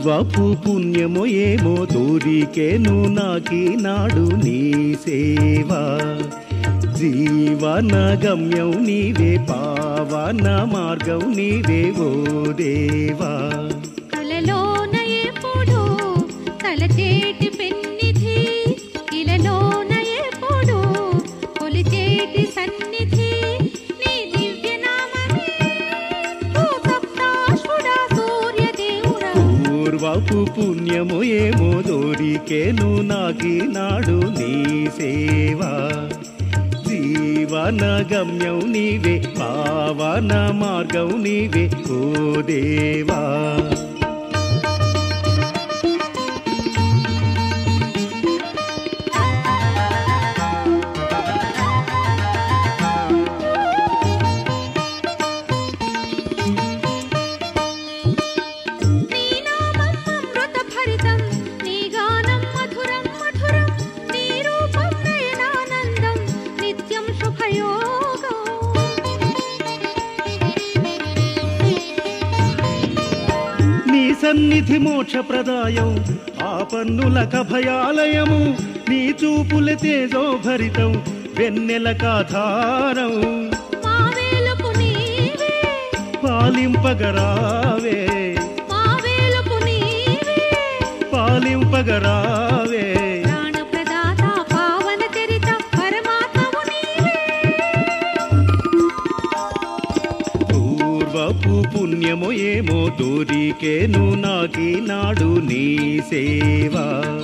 పూర్వపు పుణ్యమో ఏమో దొరికేను నాకీనాడు నీ సేవా. జీవన గమ్యం నీవే, పావన మార్గం నీవే ఓ దేవా. కలలోన ఎప్పుడు తలచేటి పెన్నిధి, ఇలలోన ఎప్పుడు కొలిచేటి సన్నిధి, నీ దివ్య నామమే ఓ సప్తాశ్వుడా సూర్యదేవుడా. పూర్వపు పుణ్యము ఏమో దొరికేను నాకీనాడు నీ సేవా. జీవన గమ్యం నీవే, పావన మార్గం నీవే ఓ దేవా. సన్నిధి మోక్షప్రదాయం, ఆపన్నులక భయాలయము, నీ చూపుల తేజో భరితం, వెన్నెలకాధారం. పాలింపగరావే పాలింపగరావే. పూర్వపు పుణ్యమో ఏమో దొరికేను నాకీనాడు నీ సేవా.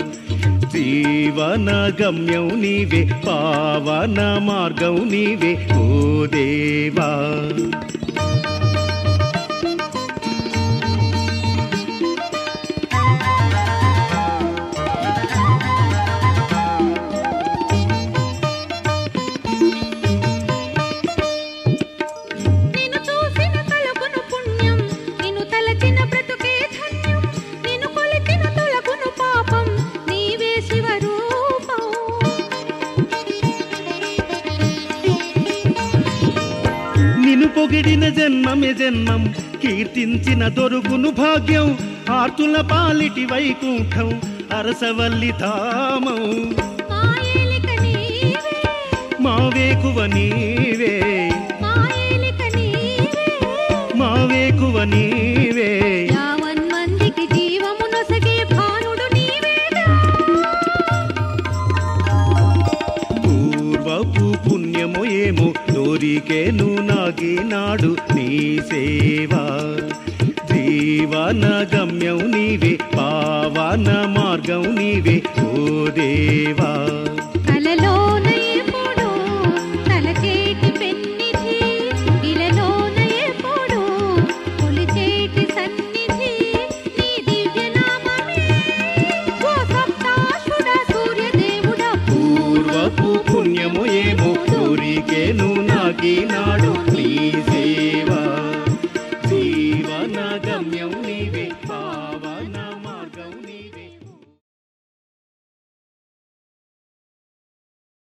జీవన గమ్యం నీవే, పావన మార్గం నీవే ఓ దేవా. నిన్ను పొగిడిన జన్మమే జన్మం, కీర్తించిన దొరుకును భాగ్యం, ఆర్తుల పాలిటి వైకుంఠం, అరసవల్లి ధామం. మావేకువ నీవే, మావేకువ నీవే. పూర్వపు పుణ్యమో ఏమో దొరికేను నాకీనాడు నీ సేవా. జీవన గమ్యం నీవే, పావన మార్గం నీవే ఓ దేవా.